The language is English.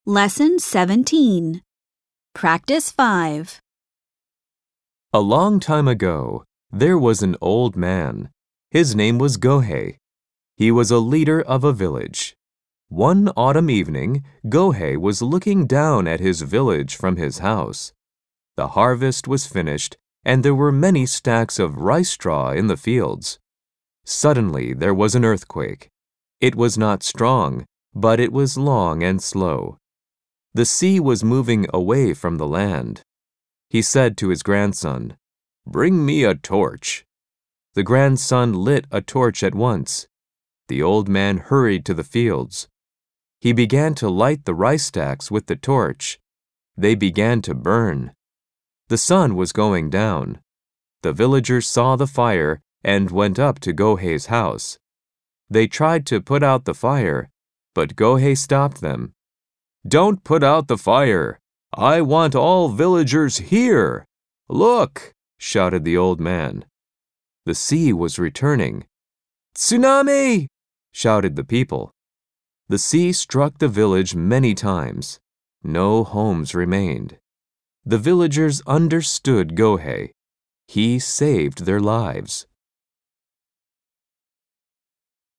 Lesson 17. Practice 5. A long time ago, there was an old man. His name was Gohei. He was a leader of a village. One autumn evening, Gohei was looking down at his village from his house. The harvest was finished, and there were many stacks of rice straw in the fields. Suddenly, there was an earthquake. It was not strong, but it was long and slow. The sea was moving away from the land. He said to his grandson, "Bring me a torch." The grandson lit a torch at once. The old man hurried to the fields. He began to light the rice stacks with the torch. They began to burn. The sun was going down. The villagers saw the fire and went up to Gohei's house. They tried to put out the fire, but Gohei stopped them. "Don't put out the fire. I want all villagers here. Look!" shouted the old man. The sea was returning. "Tsunami!" shouted the people. The sea struck the village many times. No homes remained. The villagers understood Gohei. He saved their lives.